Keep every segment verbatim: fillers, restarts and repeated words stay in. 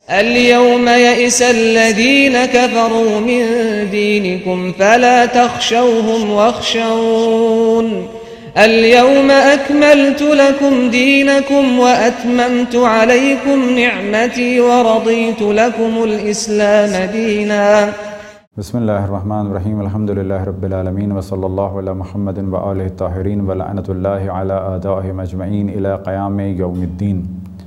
اليوم يئس الذين كفروا من دينكم فلا تخشوهم واخشون اليوم أكملت لكم دينكم وأتممت عليكم نعمتي ورضيت لكم الإسلام دينا. بسم اللہ الرحمن الرحیم الحمد للہ رب العالمین وصلی اللہ علی محمد وآلہ الطاہرین ولعنۃ اللہ علی اعدائہم اجمعین الی قیام یوم الدین۔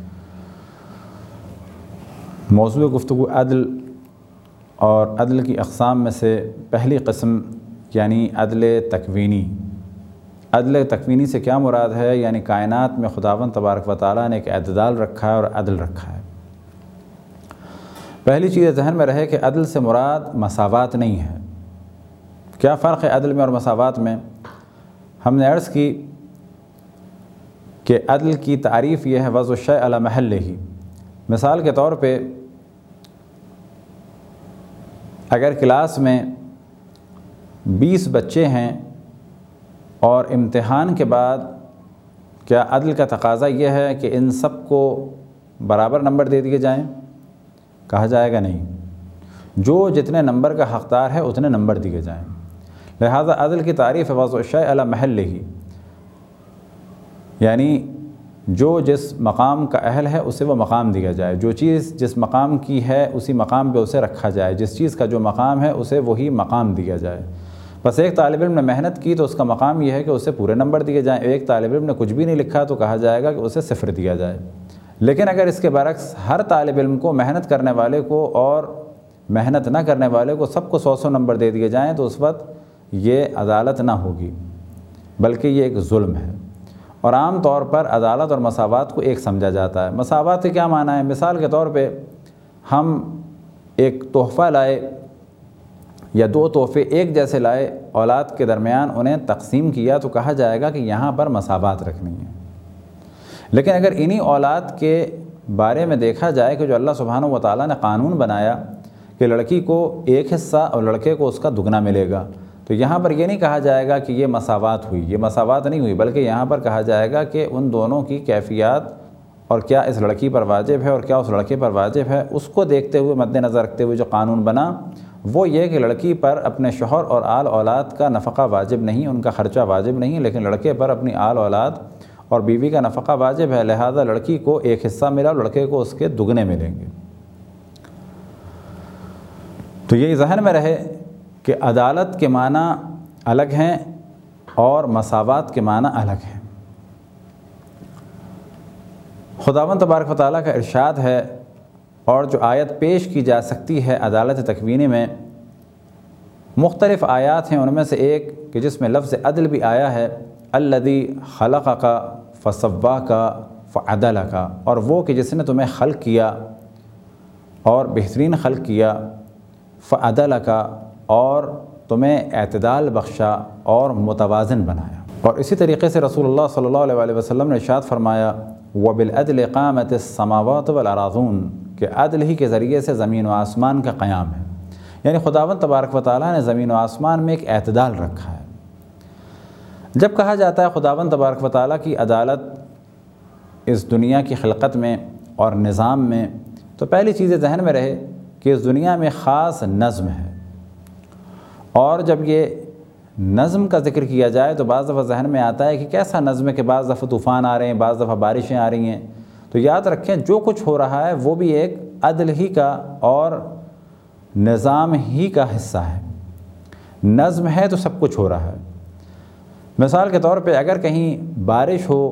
موضوع گفتگو عدل اور عدل کی اقسام میں سے پہلی قسم یعنی عدل تکوینی۔ عدل تکوینی سے کیا مراد ہے؟ یعنی کائنات میں خداوند تبارک و تعالیٰ نے ایک اعتدال رکھا ہے اور عدل رکھا ہے۔ پہلی چیز ذہن میں رہے کہ عدل سے مراد مساوات نہیں ہے۔ کیا فرق ہے عدل میں اور مساوات میں؟ ہم نے عرض کی کہ عدل کی تعریف یہ ہے وضع الشیء علی محلہ۔ مثال کے طور پہ اگر کلاس میں بیس بچے ہیں اور امتحان کے بعد کیا عدل کا تقاضا یہ ہے کہ ان سب کو برابر نمبر دے دیے جائیں؟ کہا جائے گا نہیں، جو جتنے نمبر کا حقدار ہے اتنے نمبر دیے جائیں۔ لہذا عدل کی تعریف ہے وضع الشیء علی محلہ، یعنی جو جس مقام کا اہل ہے اسے وہ مقام دیا جائے، جو چیز جس مقام کی ہے اسی مقام پہ اسے رکھا جائے، جس چیز کا جو مقام ہے اسے وہی مقام دیا جائے۔ بس ایک طالب علم نے محنت کی تو اس کا مقام یہ ہے کہ اسے پورے نمبر دیے جائیں، ایک طالب علم نے کچھ بھی نہیں لکھا تو کہا جائے گا کہ اسے صفر دیا جائے۔ لیکن اگر اس کے برعکس ہر طالب علم کو، محنت کرنے والے کو اور محنت نہ کرنے والے کو، سب کو سو سو نمبر دے دیے جائیں تو اس وقت یہ عدالت نہ ہوگی بلکہ یہ ایک ظلم ہے۔ اور عام طور پر عدالت اور مساوات کو ایک سمجھا جاتا ہے۔ مساوات سے کیا معنی ہے؟ مثال کے طور پہ ہم ایک تحفہ لائے یا دو تحفے ایک جیسے لائے، اولاد کے درمیان انہیں تقسیم کیا تو کہا جائے گا کہ یہاں پر مساوات رکھنی ہے۔ لیکن اگر انہی اولاد کے بارے میں دیکھا جائے کہ جو اللہ سبحانہ و تعالیٰ نے قانون بنایا کہ لڑکی کو ایک حصہ اور لڑکے کو اس کا دگنا ملے گا، تو یہاں پر یہ نہیں کہا جائے گا کہ یہ مساوات ہوئی، یہ مساوات نہیں ہوئی، بلکہ یہاں پر کہا جائے گا کہ ان دونوں کی کیفیات اور کیا اس لڑکی پر واجب ہے اور کیا اس لڑکے پر واجب ہے، اس کو دیکھتے ہوئے، مد نظر رکھتے ہوئے جو قانون بنا وہ یہ کہ لڑکی پر اپنے شوہر اور آل اولاد کا نفقہ واجب نہیں، ان کا خرچہ واجب نہیں، لیکن لڑکے پر اپنی آل اولاد اور بیوی کا نفقہ واجب ہے۔ لہذا لڑکی کو ایک حصہ ملا اور لڑکے کو اس کے دگنے ملیں گے۔ تو یہ ذہن میں رہے کہ عدالت کے معنی الگ ہیں اور مساوات کے معنی الگ ہیں۔ خداوند تبارک و تعالیٰ کا ارشاد ہے اور جو آیت پیش کی جا سکتی ہے عدالت تکوینی میں، مختلف آیات ہیں، ان میں سے ایک کہ جس میں لفظ عدل بھی آیا ہے، الذی خلقک فسواک فعدلک، اور وہ کہ جس نے تمہیں خلق کیا اور بہترین خلق کیا، فعدلک، اور تمہیں اعتدال بخشا اور متوازن بنایا۔ اور اسی طریقے سے رسول اللہ صلی اللہ علیہ وآلہ وسلم نے ارشاد فرمایا وَبِالْعَدْلِ قَامَتِ السَّمَاوَاتُ وَالْأَرَاضُونَ، کہ عدل ہی کے ذریعے سے زمین و آسمان کا قیام ہے۔ یعنی خداوند تبارک و تعالیٰ نے زمین و آسمان میں ایک اعتدال رکھا ہے۔ جب کہا جاتا ہے خداوند تبارک و تعالیٰ کی عدالت اس دنیا کی خلقت میں اور نظام میں، تو پہلی چیز ذہن میں رہے کہ اس دنیا میں خاص نظم ہے، اور جب یہ نظم کا ذکر کیا جائے تو بعض دفعہ ذہن میں آتا ہے کہ کیسا نظم ہے کہ بعض دفعہ طوفان آ رہے ہیں، بعض دفعہ بارشیں آ رہی ہیں، تو یاد رکھیں جو کچھ ہو رہا ہے وہ بھی ایک عدل ہی کا اور نظام ہی کا حصہ ہے۔ نظم ہے تو سب کچھ ہو رہا ہے۔ مثال کے طور پہ اگر کہیں بارش ہو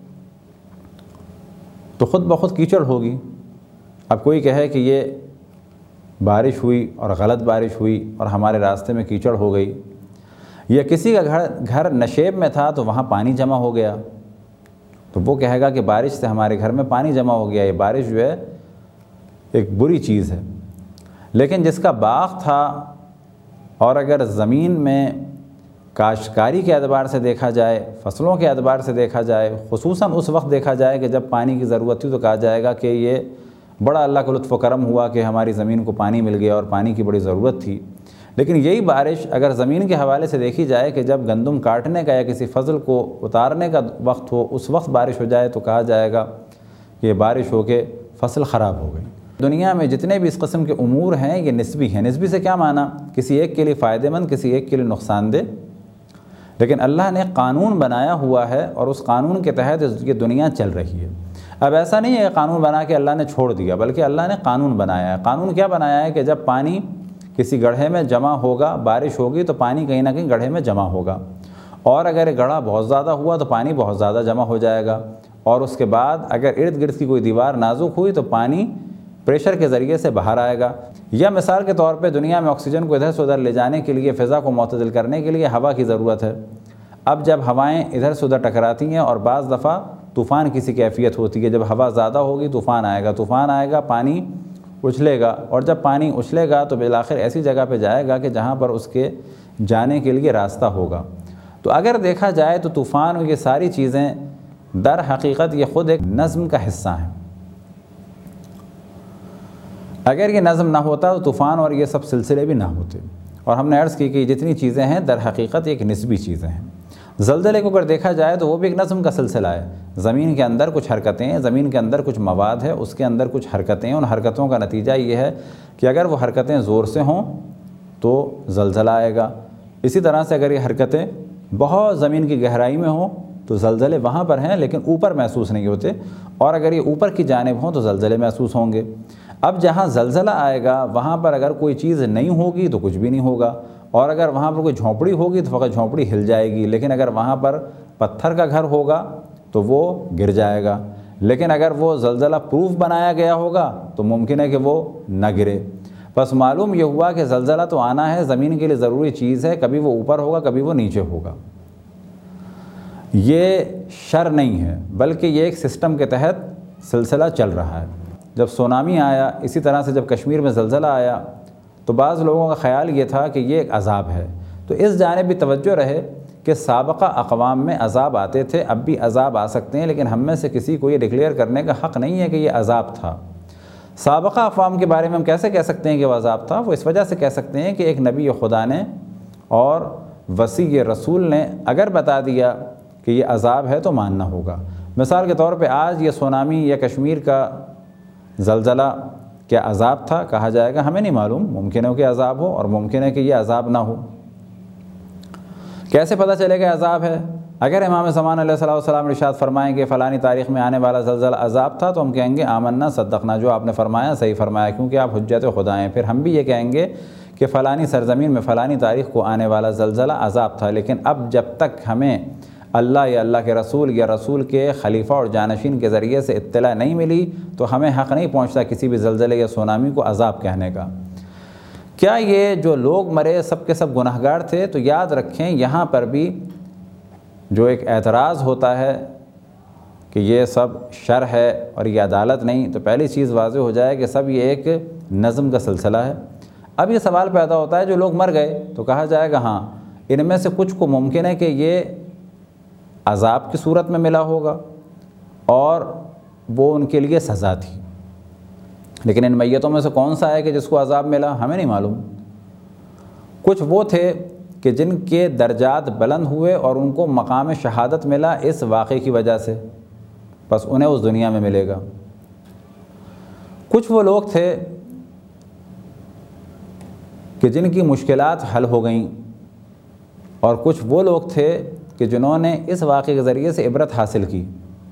تو خود بخود کیچڑ ہوگی۔ اب کوئی کہے کہ یہ بارش ہوئی اور غلط بارش ہوئی اور ہمارے راستے میں کیچڑ ہو گئی، یا کسی کا گھر گھر نشیب میں تھا تو وہاں پانی جمع ہو گیا، تو وہ کہے گا کہ بارش سے ہمارے گھر میں پانی جمع ہو گیا، یہ بارش جو ہے ایک بری چیز ہے۔ لیکن جس کا باغ تھا اور اگر زمین میں کاشتکاری کے اعتبار سے دیکھا جائے، فصلوں کے اعتبار سے دیکھا جائے، خصوصاً اس وقت دیکھا جائے کہ جب پانی کی ضرورت تھی، تو کہا جائے گا کہ یہ بڑا اللہ کا لطف و کرم ہوا کہ ہماری زمین کو پانی مل گیا اور پانی کی بڑی ضرورت تھی۔ لیکن یہی بارش اگر زمین کے حوالے سے دیکھی جائے کہ جب گندم کاٹنے کا یا کسی فصل کو اتارنے کا وقت ہو، اس وقت بارش ہو جائے تو کہا جائے گا کہ یہ بارش ہو کے فصل خراب ہو گئی۔ دنیا میں جتنے بھی اس قسم کے امور ہیں یہ نسبی ہیں۔ نسبی سے کیا معنی؟ کسی ایک کے لیے فائدہ مند، کسی ایک کے لیے نقصان دہ، لیکن اللہ نے قانون بنایا ہوا ہے اور اس قانون کے تحت یہ دنیا چل رہی ہے۔ اب ایسا نہیں ہے کہ قانون بنا کے اللہ نے چھوڑ دیا، بلکہ اللہ نے قانون بنایا ہے۔ قانون کیا بنایا ہے کہ جب پانی کسی گڑھے میں جمع ہوگا، بارش ہوگی تو پانی کہیں نہ کہیں گڑھے میں جمع ہوگا، اور اگر یہ گڑھا بہت زیادہ ہوا تو پانی بہت زیادہ جمع ہو جائے گا، اور اس کے بعد اگر ارد گرد کی کوئی دیوار نازک ہوئی تو پانی پریشر کے ذریعے سے باہر آئے گا۔ یا مثال کے طور پہ دنیا میں آکسیجن کو ادھر سے ادھر لے جانے کے لیے، فضا کو معتدل کرنے کے لیے ہوا کی ضرورت ہے۔ اب جب ہوائیں ادھر سے ادھر ٹکراتی ہیں اور بعض دفعہ طوفان کسی کیفیت ہوتی ہے، جب ہوا زیادہ ہوگی طوفان آئے گا، طوفان آئے گا پانی اچھلے گا، اور جب پانی اچھلے گا تو بالآخر ایسی جگہ پہ جائے گا کہ جہاں پر اس کے جانے کے لیے راستہ ہوگا۔ تو اگر دیکھا جائے تو طوفان اور یہ ساری چیزیں در حقیقت یہ خود ایک نظم کا حصہ ہیں۔ اگر یہ نظم نہ ہوتا تو طوفان اور یہ سب سلسلے بھی نہ ہوتے، اور ہم نے عرض کی کہ جتنی چیزیں ہیں در حقیقت ایک نسبی چیزیں ہیں۔ زلزلے کو اگر دیکھا جائے تو وہ بھی ایک نظم کا سلسلہ ہے۔ زمین کے اندر کچھ حرکتیں ہیں، زمین کے اندر کچھ مواد ہے، اس کے اندر کچھ حرکتیں ہیں، ان حرکتوں کا نتیجہ یہ ہے کہ اگر وہ حرکتیں زور سے ہوں تو زلزلہ آئے گا۔ اسی طرح سے اگر یہ حرکتیں بہت زمین کی گہرائی میں ہوں تو زلزلے وہاں پر ہیں لیکن اوپر محسوس نہیں ہوتے، اور اگر یہ اوپر کی جانب ہوں تو زلزلے محسوس ہوں گے۔ اب جہاں زلزلہ آئے گا وہاں پر اگر کوئی چیز نہیں ہوگی تو کچھ بھی نہیں ہوگا، اور اگر وہاں پر کوئی جھونپڑی ہوگی تو فقط جھونپڑی ہل جائے گی، لیکن اگر وہاں پر پتھر کا گھر ہوگا تو وہ گر جائے گا۔ لیکن اگر وہ زلزلہ پروف بنایا گیا ہوگا تو ممکن ہے کہ وہ نہ گرے۔ بس معلوم یہ ہوا کہ زلزلہ تو آنا ہے، زمین کے لیے ضروری چیز ہے، کبھی وہ اوپر ہوگا کبھی وہ نیچے ہوگا۔ یہ شر نہیں ہے بلکہ یہ ایک سسٹم کے تحت سلسلہ چل رہا ہے۔ جب سونامی آیا، اسی طرح سے جب کشمیر میں زلزلہ آیا تو بعض لوگوں کا خیال یہ تھا کہ یہ ایک عذاب ہے، تو اس جانب بھی توجہ رہے کہ سابقہ اقوام میں عذاب آتے تھے، اب بھی عذاب آ سکتے ہیں، لیکن ہم میں سے کسی کو یہ ڈکلیئر کرنے کا حق نہیں ہے کہ یہ عذاب تھا۔ سابقہ اقوام کے بارے میں ہم کیسے کہہ سکتے ہیں کہ وہ عذاب تھا؟ وہ اس وجہ سے کہہ سکتے ہیں کہ ایک نبی خدا نے اور وسیع رسول نے اگر بتا دیا کہ یہ عذاب ہے تو ماننا ہوگا۔ مثال کے طور پہ آج یہ سونامی یا کشمیر کا زلزلہ کیا عذاب تھا؟ کہا جائے گا ہمیں نہیں معلوم، ممکن ہے کہ عذاب ہو اور ممکن ہے کہ یہ عذاب نہ ہو۔ کیسے پتہ چلے گا عذاب ہے؟ اگر امام زمان علیہ الصلوۃ والسلام ارشاد فرمائیں کہ فلانی تاریخ میں آنے والا زلزلہ عذاب تھا تو ہم کہیں گے آمنا صدقنا، جو آپ نے فرمایا صحیح فرمایا، کیونکہ آپ حجت خدا ہیں۔ پھر ہم بھی یہ کہیں گے کہ فلانی سرزمین میں فلانی تاریخ کو آنے والا زلزلہ عذاب تھا، لیکن اب جب تک ہمیں اللہ یا اللہ کے رسول یا رسول کے خلیفہ اور جانشین کے ذریعے سے اطلاع نہیں ملی تو ہمیں حق نہیں پہنچتا کسی بھی زلزلے یا سونامی کو عذاب کہنے کا۔ کیا یہ جو لوگ مرے سب کے سب گناہگار تھے؟ تو یاد رکھیں یہاں پر بھی جو ایک اعتراض ہوتا ہے کہ یہ سب شر ہے اور یہ عدالت نہیں، تو پہلی چیز واضح ہو جائے کہ سب یہ ایک نظم کا سلسلہ ہے۔ اب یہ سوال پیدا ہوتا ہے جو لوگ مر گئے تو کہا جائے گا ہاں ان میں سے کچھ کو ممکن ہے کہ یہ عذاب کی صورت میں ملا ہوگا اور وہ ان کے لیے سزا تھی، لیکن ان میتوں میں سے کون سا ہے کہ جس کو عذاب ملا؟ ہمیں نہیں معلوم۔ کچھ وہ تھے کہ جن کے درجات بلند ہوئے اور ان کو مقام شہادت ملا اس واقعے کی وجہ سے، بس انہیں اس دنیا میں ملے گا۔ کچھ وہ لوگ تھے کہ جن کی مشکلات حل ہو گئیں، اور کچھ وہ لوگ تھے کہ جنہوں نے اس واقعے کے ذریعے سے عبرت حاصل کی۔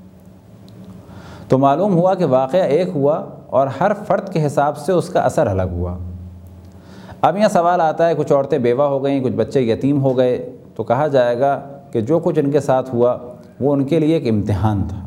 تو معلوم ہوا کہ واقعہ ایک ہوا اور ہر فرد کے حساب سے اس کا اثر الگ ہوا۔ اب یہ سوال آتا ہے کچھ عورتیں بیوہ ہو گئیں، کچھ بچے یتیم ہو گئے، تو کہا جائے گا کہ جو کچھ ان کے ساتھ ہوا وہ ان کے لیے ایک امتحان تھا۔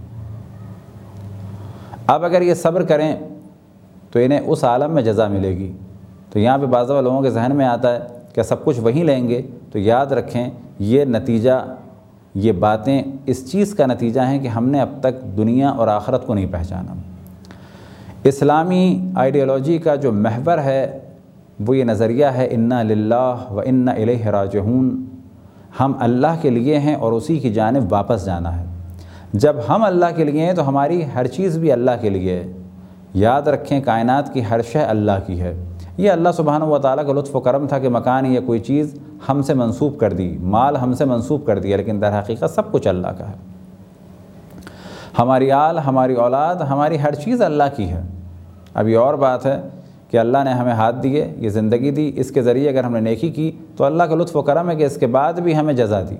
اب اگر یہ صبر کریں تو انہیں اس عالم میں جزا ملے گی۔ تو یہاں پہ بعض لوگوں کے ذہن میں آتا ہے کہ سب کچھ وہیں لیں گے، تو یاد رکھیں یہ نتیجہ، یہ باتیں اس چیز کا نتیجہ ہیں کہ ہم نے اب تک دنیا اور آخرت کو نہیں پہچانا۔ اسلامی آئیڈیالوجی کا جو محور ہے وہ یہ نظریہ ہے انا للہ و انا الیہ راجعون، ہم اللہ کے لیے ہیں اور اسی کی جانب واپس جانا ہے۔ جب ہم اللہ کے لیے ہیں تو ہماری ہر چیز بھی اللہ کے لیے ہے۔ یاد رکھیں کائنات کی ہر شے اللہ کی ہے۔ یہ اللہ سبحانہ و تعالیٰ کا لطف و کرم تھا کہ مکان یا کوئی چیز ہم سے منسوب کر دی، مال ہم سے منسوب کر دیا، لیکن در حقیقت سب کچھ اللہ کا ہے۔ ہماری آل، ہماری اولاد، ہماری ہر چیز اللہ کی ہے۔ اب یہ اور بات ہے کہ اللہ نے ہمیں ہاتھ دیے، یہ زندگی دی، اس کے ذریعے اگر ہم نے نیکی کی تو اللہ کا لطف و کرم ہے کہ اس کے بعد بھی ہمیں جزا دی۔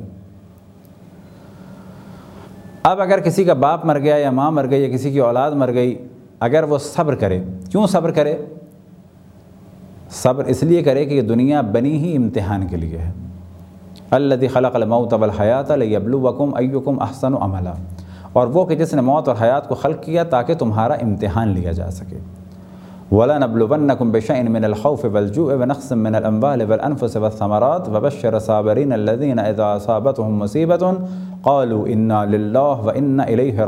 اب اگر کسی کا باپ مر گیا یا ماں مر گئی یا کسی کی اولاد مر گئی، اگر وہ صبر کرے، کیوں صبر کرے؟ صبر اس لیے کرے کہ یہ دنیا بنی ہی امتحان کے لیے ہے۔ الذی خلق الموت والحیات لیبلوکم ایکم احسن عملا، اور وہ کہ جس نے موت اور حیات کو خلق کیا تاکہ تمہارا امتحان لیا جا سکے۔ وَلَنَبْلُوَنَّكُمْ بِشَيْءٍ مِّنَ الْخَوْفِ وَالْجُوعِ وَنَقْصٍ مِّنَ الْأَمْوَالِ وَالْأَنفُسِ وَالثَّمَرَاتِ وَبَشِّرِ الصَّابِرِينَ الَّذِينَ إِذَا أَصَابَتْهُمْ مُصِيبَةٌ قَالُوا إِنَّا لِلَّهِ وَإِنَّا إِلَيْهِ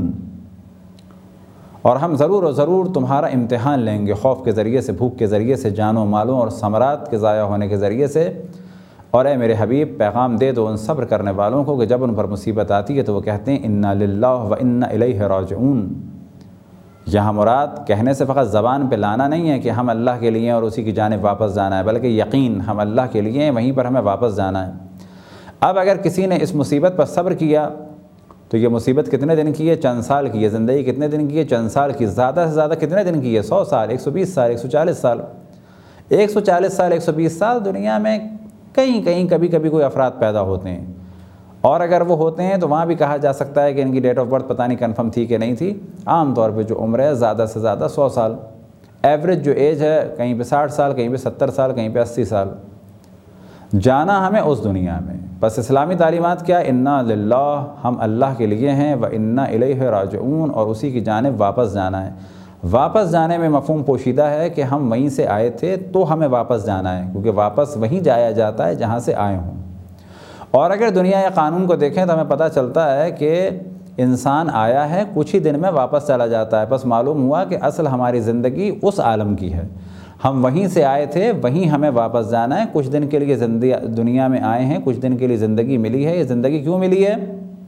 رَاجِعُونَ، اور ہم ضرور و ضرور تمہارا امتحان لیں گے، خوف کے ذریعے سے، بھوک کے ذریعے سے، جانوں مالوں اور ثمرات کے ضائع ہونے کے ذریعے سے۔ اور اے میرے حبیب پیغام دے دو ان صبر کرنے والوں کو کہ جب ان پر مصیبت آتی ہے تو وہ کہتے ہیں انا للہ و انا الیہ راجعون۔ یہاں مراد کہنے سے فقط زبان پہ لانا نہیں ہے کہ ہم اللہ کے لیے اور اسی کی جانب واپس جانا ہے، بلکہ یقین ہم اللہ کے لیے ہیں، وہیں پر ہمیں واپس جانا ہے۔ اب اگر کسی نے اس مصیبت پر صبر کیا تو یہ مصیبت کتنے دن کی ہے؟ چند سال کی ہے۔ زندگی کتنے دن کی ہے؟ چند سال کی۔ زیادہ سے زیادہ کتنے دن کی ہے؟ سو سال، ایک سو بیس سال، ایک سو چالیس سال۔ ایک سو چالیس سال، ایک سو بیس سال دنیا میں کہیں کہیں کبھی کبھی کوئی افراد پیدا ہوتے ہیں، اور اگر وہ ہوتے ہیں تو وہاں بھی کہا جا سکتا ہے کہ ان کی ڈیٹ آف برتھ پتہ نہیں کنفرم تھی کہ نہیں تھی۔ عام طور پہ جو عمر ہے زیادہ سے زیادہ سو سال، ایوریج جو ایج ہے کہیں پہ ساٹھ سال، کہیں پہ ستر سال، کہیں پہ اسی سال۔ جانا ہمیں اس دنیا میں، بس اسلامی تعلیمات کیا؟ انا للہ، ہم اللہ کے لیے ہیں، و انا الیہ راجعون، اور اسی کی جانب واپس جانا ہے۔ واپس جانے میں مفہوم پوشیدہ ہے کہ ہم وہیں سے آئے تھے تو ہمیں واپس جانا ہے، کیونکہ واپس وہیں جایا جاتا ہے جہاں سے آئے ہوں۔ اور اگر دنیا یا قانون کو دیکھیں تو ہمیں پتہ چلتا ہے کہ انسان آیا ہے، کچھ ہی دن میں واپس چلا جاتا ہے۔ بس معلوم ہوا کہ اصل ہماری زندگی اس عالم کی ہے، ہم وہیں سے آئے تھے، وہیں ہمیں واپس جانا ہے۔ کچھ دن کے لیے زندگی دنیا میں آئے ہیں، کچھ دن کے لیے زندگی ملی ہے۔ یہ زندگی کیوں ملی ہے؟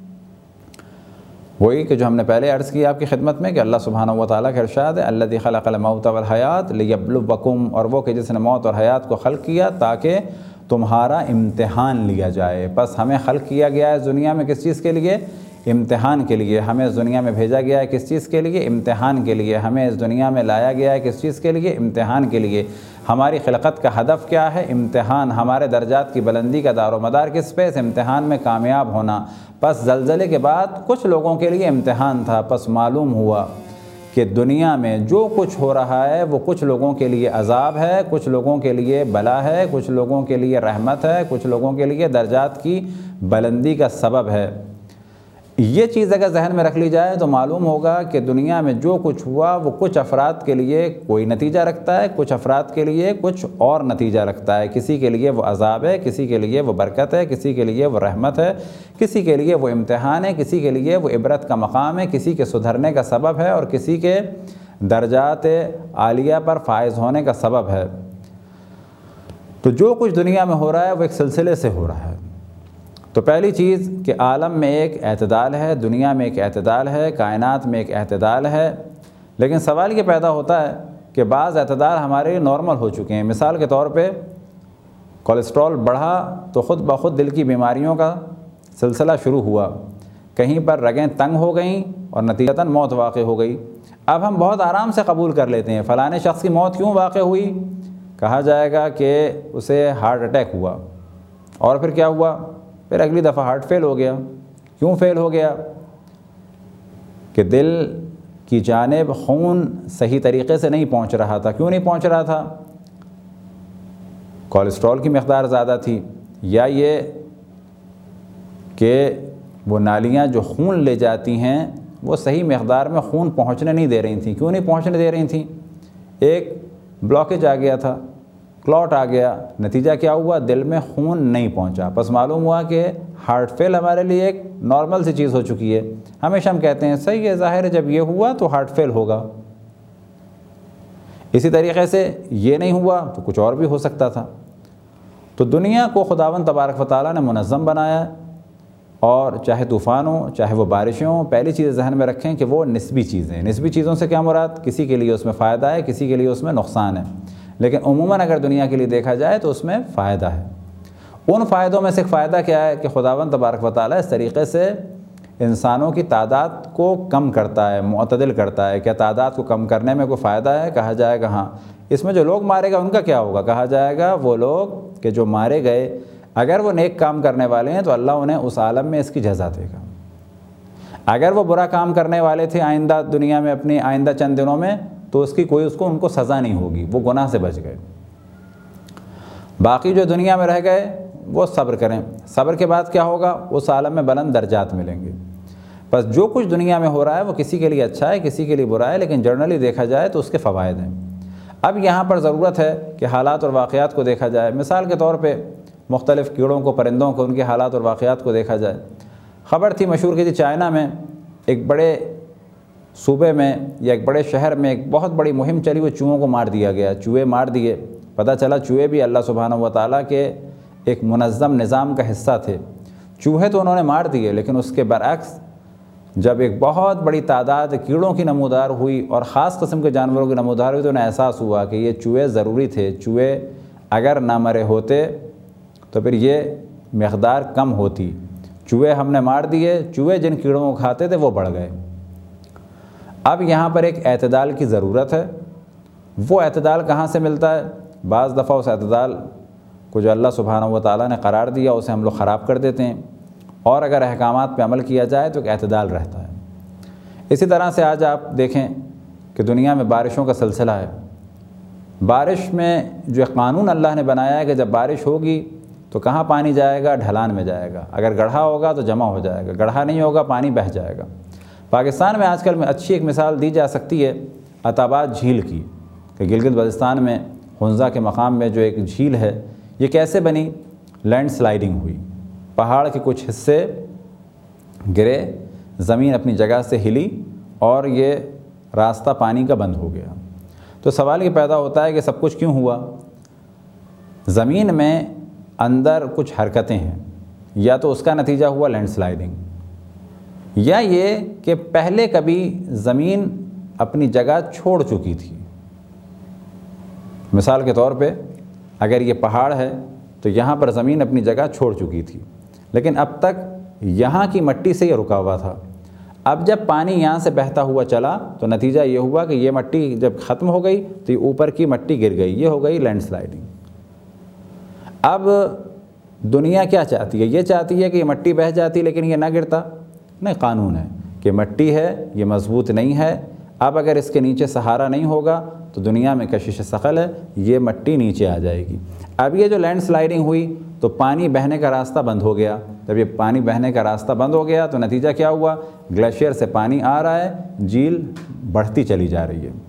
وہی کہ جو ہم نے پہلے عرض کی آپ کی خدمت میں کہ اللہ سبحانہ و تعالیٰ کا ارشاد ہے الذی خلق الموت والحیات لیبلوکم، اور وہ کہ جس نے موت اور حیات کو خلق کیا تاکہ تمہارا امتحان لیا جائے۔ بس ہمیں خلق کیا گیا ہے دنیا میں کس چیز کے لیے؟ امتحان کے لیے۔ ہمیں اس دنیا میں بھیجا گیا ہے کس چیز کے لیے؟ امتحان کے لیے۔ ہمیں اس دنیا میں لایا گیا ہے کس چیز کے لیے؟ امتحان کے لیے۔ ہماری خلقت کا ہدف کیا ہے؟ امتحان۔ ہمارے درجات کی بلندی کا دار و مدار کس پہ؟ اس امتحان میں کامیاب ہونا۔ پس زلزلے کے بعد کچھ لوگوں کے لیے امتحان تھا، پس معلوم ہوا کہ دنیا میں جو کچھ ہو رہا ہے وہ کچھ لوگوں کے لیے عذاب ہے، کچھ لوگوں کے لیے بلا ہے، کچھ لوگوں کے لیے رحمت ہے، کچھ لوگوں کے لیے درجات کی بلندی کا سبب ہے۔ یہ چیز اگر ذہن میں رکھ لی جائے تو معلوم ہوگا کہ دنیا میں جو کچھ ہوا وہ کچھ افراد کے لیے کوئی نتیجہ رکھتا ہے، کچھ افراد کے لیے کچھ اور نتیجہ رکھتا ہے۔ کسی کے لیے وہ عذاب ہے، کسی کے لیے وہ برکت ہے، کسی کے لیے وہ رحمت ہے، کسی کے لیے وہ امتحان ہے، کسی کے لیے وہ عبرت کا مقام ہے، کسی کے سدھرنے کا سبب ہے، اور کسی کے درجات عالیہ پر فائز ہونے کا سبب ہے۔ تو جو کچھ دنیا میں ہو رہا ہے وہ ایک سلسلے سے ہو رہا ہے۔ تو پہلی چیز کہ عالم میں ایک اعتدال ہے، دنیا میں ایک اعتدال ہے، کائنات میں ایک اعتدال ہے، لیکن سوال یہ پیدا ہوتا ہے کہ بعض اعتدال ہمارے لیے نارمل ہو چکے ہیں۔ مثال کے طور پہ کولیسٹرول بڑھا تو خود بخود دل کی بیماریوں کا سلسلہ شروع ہوا، کہیں پر رگیں تنگ ہو گئیں اور نتیجتاً موت واقع ہو گئی۔ اب ہم بہت آرام سے قبول کر لیتے ہیں فلاں شخص کی موت کیوں واقع ہوئی؟ کہا جائے گا کہ اسے ہارٹ اٹیک ہوا، اور پھر کیا ہوا؟ پھر اگلی دفعہ ہارٹ فیل ہو گیا۔ کیوں فیل ہو گیا؟ کہ دل کی جانب خون صحیح طریقے سے نہیں پہنچ رہا تھا۔ کیوں نہیں پہنچ رہا تھا؟ کولیسٹرول کی مقدار زیادہ تھی، یا یہ کہ وہ نالیاں جو خون لے جاتی ہیں وہ صحیح مقدار میں خون پہنچنے نہیں دے رہی تھیں۔ کیوں نہیں پہنچنے دے رہی تھیں؟ ایک بلاکیج آ گیا تھا، کلاٹ آ گیا، نتیجہ کیا ہوا؟ دل میں خون نہیں پہنچا۔ پس معلوم ہوا کہ ہارٹ فیل ہمارے لیے ایک نارمل سی چیز ہو چکی ہے۔ ہمیشہ ہم کہتے ہیں صحیح ہے، ظاہر ہے جب یہ ہوا تو ہارٹ فیل ہوگا۔ اسی طریقے سے یہ نہیں ہوا تو کچھ اور بھی ہو سکتا تھا۔ تو دنیا کو خداوند تبارک و تعالیٰ نے منظم بنایا، اور چاہے طوفان ہو چاہے وہ بارشیں ہوں، پہلی چیز ذہن میں رکھیں کہ وہ نسبی چیزیں ہیں۔ نسبی چیزوں سے کیا مراد؟ کسی کے لیے اس میں فائدہ ہے، کسی کے لیے اس میں نقصان ہے، لیکن عموماً اگر دنیا کے لیے دیکھا جائے تو اس میں فائدہ ہے۔ ان فائدوں میں سے ایک فائدہ کیا ہے کہ خداوند تبارک و تعالیٰ اس طریقے سے انسانوں کی تعداد کو کم کرتا ہے، معتدل کرتا ہے۔ کیا تعداد کو کم کرنے میں کوئی فائدہ ہے؟ کہا جائے گا ہاں۔ اس میں جو لوگ مارے گا ان کا کیا ہوگا؟ کہا جائے گا وہ لوگ کہ جو مارے گئے اگر وہ نیک کام کرنے والے ہیں تو اللہ انہیں اس عالم میں اس کی جزا دے گا، اگر وہ برا کام کرنے والے تھے آئندہ دنیا میں اپنی آئندہ چند دنوں میں تو اس کی کوئی اس کو ان کو سزا نہیں ہوگی، وہ گناہ سے بچ گئے۔ باقی جو دنیا میں رہ گئے وہ صبر کریں، صبر کے بعد کیا ہوگا؟ اس عالم میں بلند درجات ملیں گے۔ بس جو کچھ دنیا میں ہو رہا ہے وہ کسی کے لیے اچھا ہے، کسی کے لیے برا ہے، لیکن جنرلی دیکھا جائے تو اس کے فوائد ہیں۔ اب یہاں پر ضرورت ہے کہ حالات اور واقعات کو دیکھا جائے۔ مثال کے طور پہ مختلف کیڑوں کو، پرندوں کو، ان کے حالات اور واقعات کو دیکھا جائے۔ خبر تھی مشہور کی تھی چائنا میں ایک بڑے صوبے میں یا ایک بڑے شہر میں ایک بہت بڑی مہم چلی، وہ چوہوں کو مار دیا گیا، چوہے مار دیے۔ پتہ چلا چوہے بھی اللہ سبحانہ و تعالیٰ کے ایک منظم نظام کا حصہ تھے۔ چوہے تو انہوں نے مار دیے، لیکن اس کے برعکس جب ایک بہت بڑی تعداد کیڑوں کی نمودار ہوئی اور خاص قسم کے جانوروں کی نمودار ہوئی تو انہیں احساس ہوا کہ یہ چوہے ضروری تھے، چوہے اگر نہ مرے ہوتے تو پھر یہ مقدار کم ہوتی۔ چوہے ہم نے مار دیے، چوہے جن کیڑوں کو کھاتے تھے وہ بڑھ گئے۔ اب یہاں پر ایک اعتدال کی ضرورت ہے۔ وہ اعتدال کہاں سے ملتا ہے؟ بعض دفعہ اس اعتدال کو جو اللہ سبحانہ و تعالیٰ نے قرار دیا اسے ہم لوگ خراب کر دیتے ہیں، اور اگر احکامات پہ عمل کیا جائے تو ایک اعتدال رہتا ہے۔ اسی طرح سے آج آپ دیکھیں کہ دنیا میں بارشوں کا سلسلہ ہے۔ بارش میں جو قانون اللہ نے بنایا ہے کہ جب بارش ہوگی تو کہاں پانی جائے گا؟ ڈھلان میں جائے گا، اگر گڑھا ہوگا تو جمع ہو جائے گا، گڑھا نہیں ہوگا پانی بہہ جائے گا۔ پاکستان میں آج کل میں اچھی ایک مثال دی جا سکتی ہے عطاباد جھیل کی، کہ گلگت بلتستان میں ہنزا کے مقام میں جو ایک جھیل ہے، یہ کیسے بنی؟ لینڈ سلائیڈنگ ہوئی، پہاڑ کے کچھ حصے گرے، زمین اپنی جگہ سے ہلی اور یہ راستہ پانی کا بند ہو گیا۔ تو سوال یہ پیدا ہوتا ہے کہ سب کچھ کیوں ہوا؟ زمین میں اندر کچھ حرکتیں ہیں، یا تو اس کا نتیجہ ہوا لینڈ سلائیڈنگ، یا یہ کہ پہلے کبھی زمین اپنی جگہ چھوڑ چکی تھی۔ مثال کے طور پہ اگر یہ پہاڑ ہے تو یہاں پر زمین اپنی جگہ چھوڑ چکی تھی، لیکن اب تک یہاں کی مٹی سے یہ رکا ہوا تھا۔ اب جب پانی یہاں سے بہتا ہوا چلا تو نتیجہ یہ ہوا کہ یہ مٹی جب ختم ہو گئی تو یہ اوپر کی مٹی گر گئی، یہ ہو گئی لینڈ سلائیڈنگ۔ اب دنیا کیا چاہتی ہے؟ یہ چاہتی ہے کہ یہ مٹی بہہ جاتی لیکن یہ نہ گرتا۔ نہیں، قانون ہے کہ مٹی ہے، یہ مضبوط نہیں ہے، اب اگر اس کے نیچے سہارا نہیں ہوگا تو دنیا میں کشش ثقل ہے، یہ مٹی نیچے آ جائے گی۔ اب یہ جو لینڈ سلائیڈنگ ہوئی تو پانی بہنے کا راستہ بند ہو گیا۔ جب یہ پانی بہنے کا راستہ بند ہو گیا تو نتیجہ کیا ہوا؟ گلیشیئر سے پانی آ رہا ہے، جھیل بڑھتی چلی جا رہی ہے،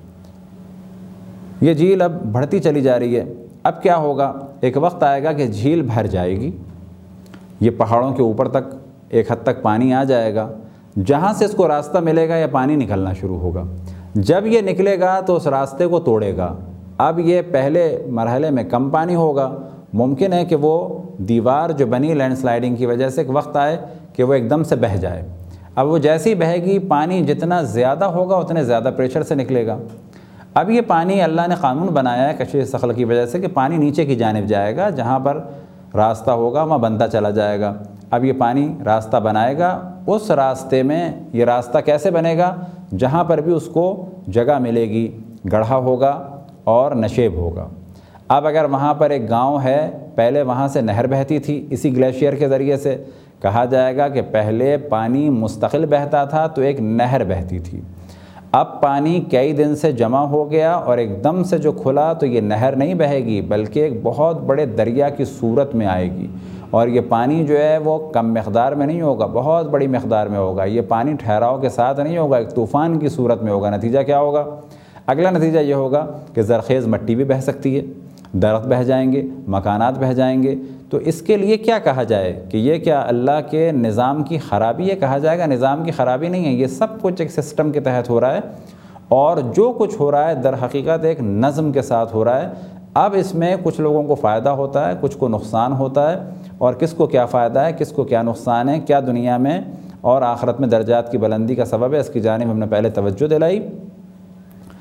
یہ جھیل اب بڑھتی چلی جا رہی ہے۔ اب کیا ہوگا؟ ایک وقت آئے گا کہ جھیل بھر جائے گی، یہ پہاڑوں کے اوپر تک ایک حد تک پانی آ جائے گا، جہاں سے اس کو راستہ ملے گا یا پانی نکلنا شروع ہوگا۔ جب یہ نکلے گا تو اس راستے کو توڑے گا۔ اب یہ پہلے مرحلے میں کم پانی ہوگا، ممکن ہے کہ وہ دیوار جو بنی لینڈ سلائیڈنگ کی وجہ سے ایک وقت آئے کہ وہ ایک دم سے بہہ جائے۔ اب وہ جیسی ہی بہے گی، پانی جتنا زیادہ ہوگا اتنے زیادہ پریشر سے نکلے گا۔ اب یہ پانی اللہ نے قانون بنایا ہے کشش ثقل کی وجہ سے کہ پانی نیچے کی جانب جائے گا، جہاں پر راستہ ہوگا وہاں بنتا چلا جائے گا۔ اب یہ پانی راستہ بنائے گا، اس راستے میں یہ راستہ کیسے بنے گا؟ جہاں پر بھی اس کو جگہ ملے گی، گڑھا ہوگا اور نشیب ہوگا۔ اب اگر وہاں پر ایک گاؤں ہے، پہلے وہاں سے نہر بہتی تھی اسی گلیشیئر کے ذریعے سے، کہا جائے گا کہ پہلے پانی مستقل بہتا تھا تو ایک نہر بہتی تھی، اب پانی کئی دن سے جمع ہو گیا اور ایک دم سے جو کھلا تو یہ نہر نہیں بہے گی بلکہ ایک بہت بڑے دریا کی صورت میں آئے گی، اور یہ پانی جو ہے وہ کم مقدار میں نہیں ہوگا، بہت بڑی مقدار میں ہوگا۔ یہ پانی ٹھہراؤ کے ساتھ نہیں ہوگا، ایک طوفان کی صورت میں ہوگا۔ نتیجہ کیا ہوگا؟ اگلا نتیجہ یہ ہوگا کہ زرخیز مٹی بھی بہہ سکتی ہے، درخت بہہ جائیں گے، مکانات بہہ جائیں گے۔ تو اس کے لیے کیا کہا جائے کہ یہ کیا اللہ کے نظام کی خرابی ہے؟ کہا جائے گا نظام کی خرابی نہیں ہے، یہ سب کچھ ایک سسٹم کے تحت ہو رہا ہے، اور جو کچھ ہو رہا ہے در حقیقت ایک نظم کے ساتھ ہو رہا ہے۔ اب اس میں کچھ لوگوں کو فائدہ ہوتا ہے، کچھ کو نقصان ہوتا ہے، اور کس کو کیا فائدہ ہے، کس کو کیا نقصان ہے، کیا دنیا میں اور آخرت میں درجات کی بلندی کا سبب ہے، اس کی جانب ہم نے پہلے توجہ دلائی۔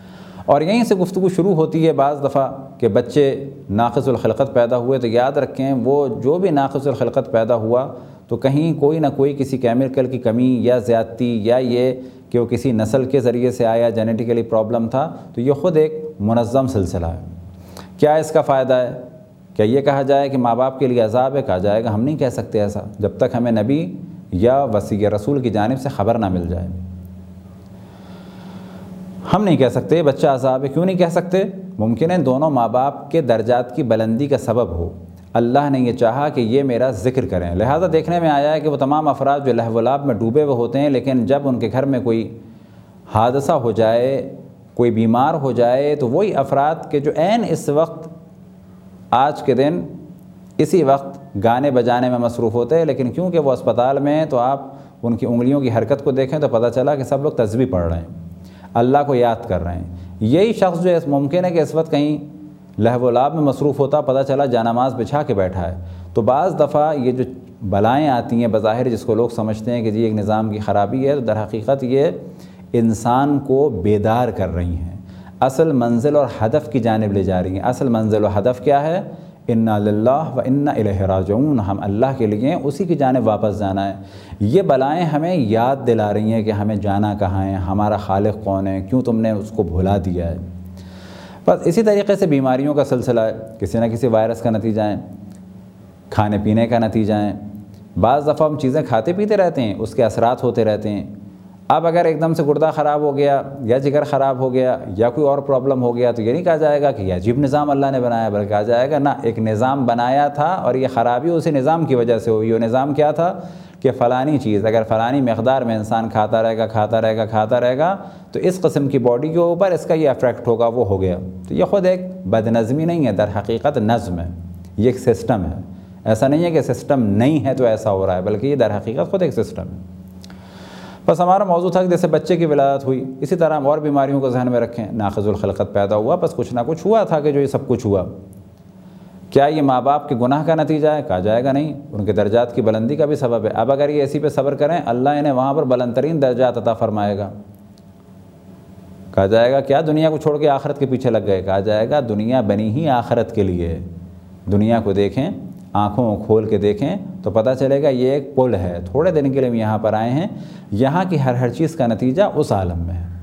اور یہیں سے گفتگو شروع ہوتی ہے بعض دفعہ کہ بچے ناقص الخلقت پیدا ہوئے، تو یاد رکھیں وہ جو بھی ناقص الخلقت پیدا ہوا تو کہیں کوئی نہ کوئی کسی کیمیکل کی کمی یا زیادتی، یا یہ کہ وہ کسی نسل کے ذریعے سے آیا، جینیٹیکلی پرابلم تھا، تو یہ خود ایک منظم سلسلہ ہے۔ کیا اس کا فائدہ ہے؟ کیا یہ کہا جائے کہ ماں باپ کے لیے عذاب ہے؟ کہا جائے گا ہم نہیں کہہ سکتے ایسا جب تک ہمیں نبی یا وصی رسول کی جانب سے خبر نہ مل جائے۔ ہم نہیں کہہ سکتے بچہ عذاب ہے۔ کیوں نہیں کہہ سکتے؟ ممکن ہے دونوں ماں باپ کے درجات کی بلندی کا سبب ہو، اللہ نے یہ چاہا کہ یہ میرا ذکر کریں، لہٰذا دیکھنے میں آیا ہے کہ وہ تمام افراد جو لہو و لعب میں ڈوبے ہوئے ہوتے ہیں، لیکن جب ان کے گھر میں کوئی حادثہ ہو جائے، کوئی بیمار ہو جائے، تو وہی افراد کے جو عین اس وقت آج کے دن اسی وقت گانے بجانے میں مصروف ہوتے ہیں، لیکن کیونکہ وہ اسپتال میں ہیں تو آپ ان کی انگلیوں کی حرکت کو دیکھیں تو پتہ چلا کہ سب لوگ تسبیح پڑھ رہے ہیں، اللہ کو یاد کر رہے ہیں۔ یہی شخص جو ہے ممکن ہے کہ اس وقت کہیں لہو و لعب میں مصروف ہوتا، پتہ چلا جانماز بچھا کے بیٹھا ہے۔ تو بعض دفعہ یہ جو بلائیں آتی ہیں بظاہر جس کو لوگ سمجھتے ہیں کہ جی ایک نظام کی خرابی ہے، تو در حقیقت یہ انسان کو بیدار کر رہی ہیں، اصل منزل اور ہدف کی جانب لے جا رہی ہیں۔ اصل منزل و ہدف کیا ہے؟ انا للہ و انا الیہ راجعون، ہم اللہ کے لیے ہیں، اسی کی جانب واپس جانا ہے۔ یہ بلائیں ہمیں یاد دلا رہی ہیں کہ ہمیں جانا کہاں ہے، ہمارا خالق کون ہے، کیوں تم نے اس کو بھلا دیا ہے۔ بس اسی طریقے سے بیماریوں کا سلسلہ ہے، کسی نہ کسی وائرس کا نتیجہ ہے، کھانے پینے کا نتیجہ ہے۔ بعض دفعہ ہم چیزیں کھاتے پیتے رہتے ہیں، اس کے اثرات ہوتے رہتے ہیں۔ اب اگر ایک دم سے گردہ خراب ہو گیا یا جگر خراب ہو گیا یا کوئی اور پرابلم ہو گیا تو یہ نہیں کہا جائے گا کہ یہ عجیب نظام اللہ نے بنایا، بلکہ کہا جائے گا نہ، ایک نظام بنایا تھا اور یہ خرابی اسی نظام کی وجہ سے ہوئی۔ وہ نظام کیا تھا کہ فلانی چیز اگر فلانی مقدار میں انسان کھاتا رہے گا کھاتا رہے گا کھاتا رہے گا تو اس قسم کی باڈی کے اوپر اس کا یہ افیکٹ ہوگا، وہ ہو گیا۔ تو یہ خود ایک بد نظمی نہیں ہے، در حقیقت نظم ہے، یہ ایک سسٹم ہے۔ ایسا نہیں ہے کہ سسٹم نہیں ہے تو ایسا ہو رہا ہے، بلکہ یہ در حقیقت خود ایک سسٹم ہے۔ بس ہمارا موضوع تھا کہ جیسے بچے کی ولادت ہوئی، اسی طرح ہم اور بیماریوں کو ذہن میں رکھیں۔ ناقص الخلقت پیدا ہوا، بس کچھ نہ کچھ ہوا تھا کہ جو یہ سب کچھ ہوا۔ کیا یہ ماں باپ کے گناہ کا نتیجہ ہے؟ کہا جائے گا نہیں، ان کے درجات کی بلندی کا بھی سبب ہے۔ اب اگر یہ اسی پہ صبر کریں، اللہ انہیں وہاں پر بلند ترین درجات عطا فرمائے گا۔ کہا جائے گا کیا دنیا کو چھوڑ کے آخرت کے پیچھے لگ گئے؟ کہا جائے گا دنیا بنی ہی آخرت کے لیے۔ دنیا کو دیکھیں، آنکھوں کو کھول کے دیکھیں تو پتہ چلے گا یہ ایک پل ہے، تھوڑے دن کے لیے ہم یہاں پر آئے ہیں، یہاں کی ہر ہر چیز کا نتیجہ اس عالم میں ہے۔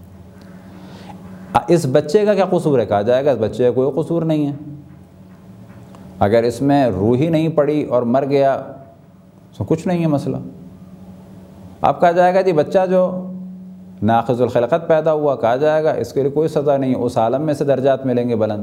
اس بچے کا کیا قصور ہے؟ کہا جائے گا اس بچے کا کوئی قصور نہیں ہے، اگر اس میں روح ہی نہیں پڑی اور مر گیا تو کچھ نہیں ہے مسئلہ۔ اب کہا جائے گا جی بچہ جو ناقص الخلقت پیدا ہوا، کہا جائے گا اس کے لیے کوئی سزا نہیں ہے، اس عالم میں سے درجات ملیں گے بلند۔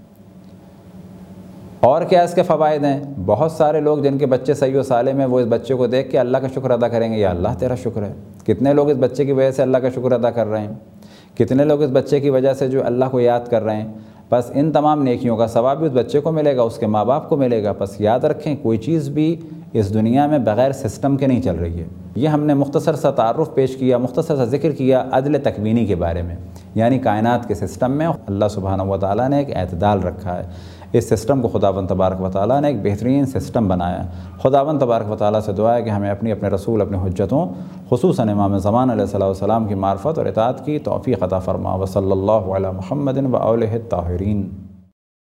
اور کیا اس کے فوائد ہیں؟ بہت سارے لوگ جن کے بچے صحیح و سالم ہیں، وہ اس بچے کو دیکھ کے اللہ کا شکر ادا کریں گے، یا اللہ تیرا شکر ہے۔ کتنے لوگ اس بچے کی وجہ سے اللہ کا شکر ادا کر رہے ہیں، کتنے لوگ اس بچے کی وجہ سے جو اللہ کو یاد کر رہے ہیں۔ بس ان تمام نیکیوں کا ثواب بھی اس بچے کو ملے گا، اس کے ماں باپ کو ملے گا۔ بس یاد رکھیں کوئی چیز بھی اس دنیا میں بغیر سسٹم کے نہیں چل رہی ہے۔ یہ ہم نے مختصر سا تعارف پیش کیا، مختصر سا ذکر کیا عدل تکوینی کے بارے میں، یعنی کائنات کے سسٹم میں اللہ سبحانہ و تعالیٰ نے ایک اعتدال رکھا ہے۔ اس سسٹم کو خداوند تبارک و تعالیٰ نے ایک بہترین سسٹم بنایا۔ خداوند تبارک و تعالیٰ سے دعا ہے کہ ہمیں اپنی اپنے رسول اپنے حجتوں خصوصاً امام زمان علیہ الصلوۃ والسلام کی معرفت اور اطاعت کی توفیق عطا فرما۔ وصلی اللہ علی محمد و آلہ الطاہرین۔